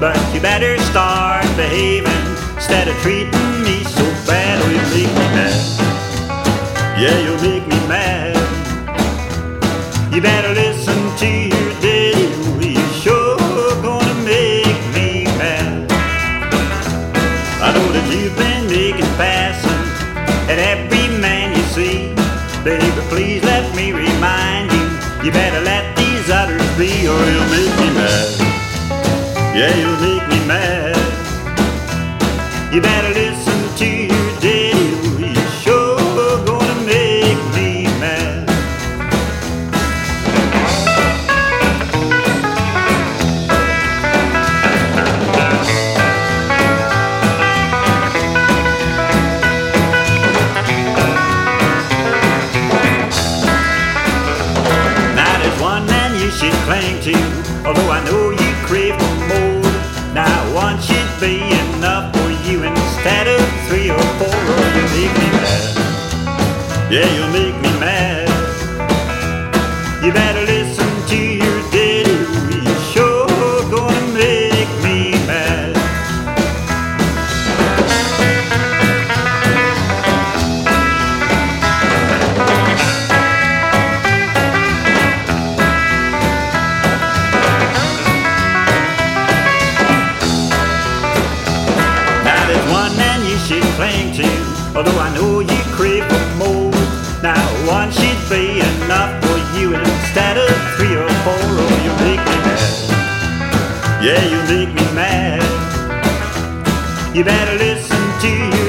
but you better start behaving instead of treating me so bad. Oh, you make me mad. Yeah, you'll make me mad. You better listen to your daddy. Oh, he's sure gonna make me mad. I know that you've been making passing at every man you see. Baby, please let me remind you, you better let these others be, or you'll make me mad. Yeah, you'll make me mad. You better listen to your daddy. Oh, he's sure gonna make me mad. Now there's one man you should cling to, although I know you crave for more. Now one should be enough for you instead of 3 or 4, or you'll make me mad. Yeah, you'll make me mad. You better listen to your daddy. Oh, he's sure gonna make me mad. Now there's one man you should cling to, although I know you crave for more. Now one should be enough for you instead of 3 or 4, or you'll make me mad. Yeah, you'll make me mad. You better listen to your